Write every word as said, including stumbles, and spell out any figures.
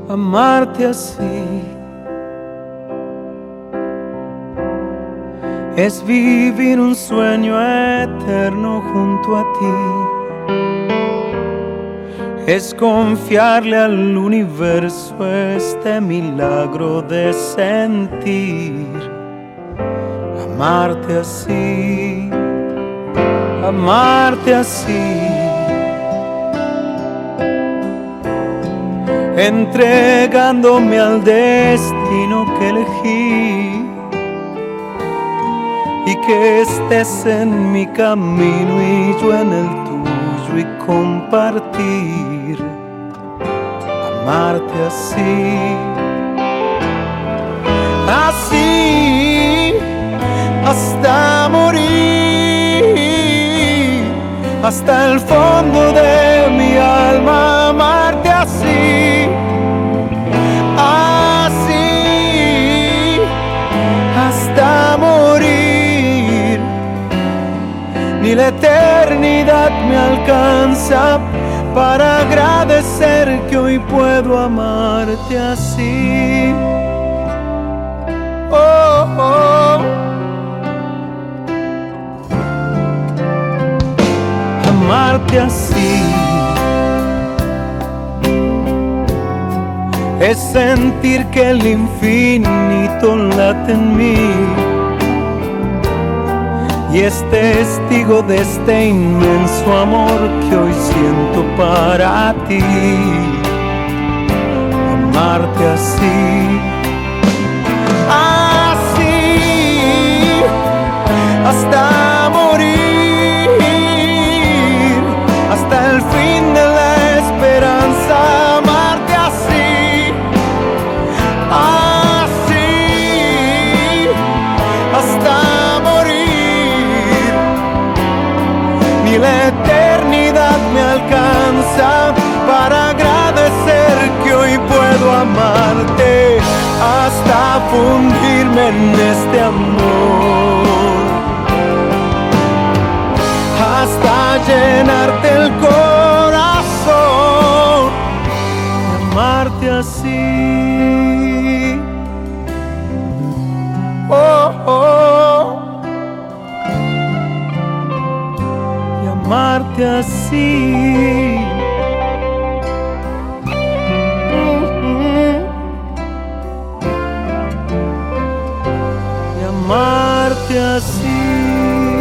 amarte así es vivir un sueño eterno junto a ti. Es confiarle al universo este milagro de sentir. Amarte así, amarte así, entregándome al destino que elegí, y que estés en mi camino y yo en el tuyo, y compartir. Amarte así, así, hasta morir, hasta el fondo de mi alma. Amarte así, así, hasta morir. Ni la eternidad me alcanza para agradecer que hoy puedo amarte así. Oh, oh. Amarte así es sentir que el infinito late en mí y es testigo de este inmenso amor que hoy siento para ti. Amarte así, así, hasta morir, hasta el fin de la esperanza. Amarte así, así, hasta ni la eternidad me alcanza para agradecer que hoy puedo amarte hasta fundirme en este amor, hasta llenarte el corazón y amarte así. Oh, oh. Amarte así, mm-hmm. Y amarte así.